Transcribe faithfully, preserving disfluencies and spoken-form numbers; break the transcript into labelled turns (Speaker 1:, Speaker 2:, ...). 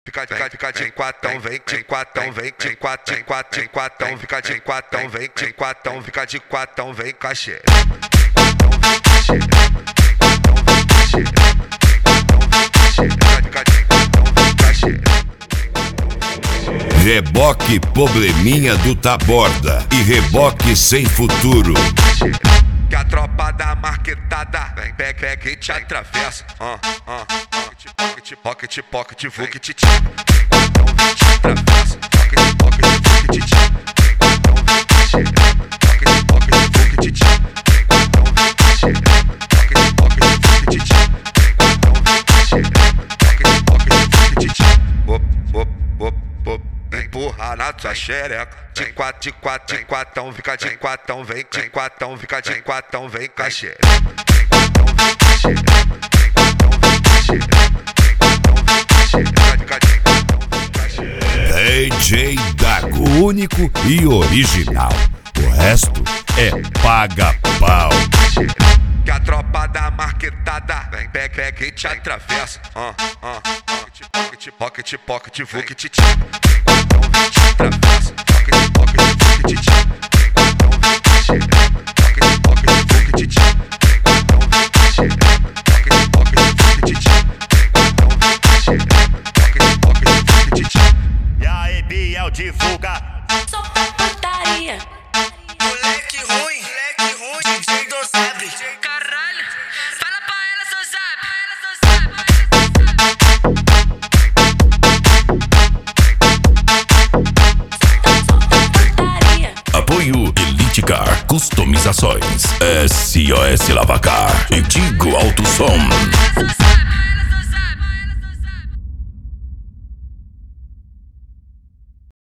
Speaker 1: Fica, fica, fica de quatão, vem, de quatão, vem, de quatão, de quatão, de quatão, fica de quatão, vem, de quatão, fica de quatão, vem, cachê.
Speaker 2: Reboque probleminha do Taborda e reboque sem futuro.
Speaker 1: Que a tropa da marquetada vem, pega, pega e te atravessa. Ah, ah, pocket, pocket, pocket, pocket, te atravessa. Pocket, pocket, pocket, te pocket, pocket, pocket, te empurra na tua xereca. De quatro, de quatro, de quatão, fica de quatão, vem, de quatão, fica de quatão, vem, cachê.
Speaker 2: D J Dago, único e original. O resto é paga-pau.
Speaker 1: Que a tropa da marquetada vem, pega, pega e te atravessa. Ah, ah, pocket, pocket, pocket, pocket, pocket, te atravessa. Pocket, pocket, pocket, te pocket, pocket, pocket, te pocket, pocket, pocket, te pocket, pocket, pocket, te.
Speaker 3: E aí, Biel, divulga.
Speaker 4: Só pra putaria.
Speaker 5: Moleque ruim, moleque ruim, D J do Sabre.
Speaker 4: Caralho, fala pra ela, seu zap. Só pra putaria.
Speaker 2: Apoio Elite Car, customizações, S O S Lavacar e Tigo Alto Som.
Speaker 4: Seu zap.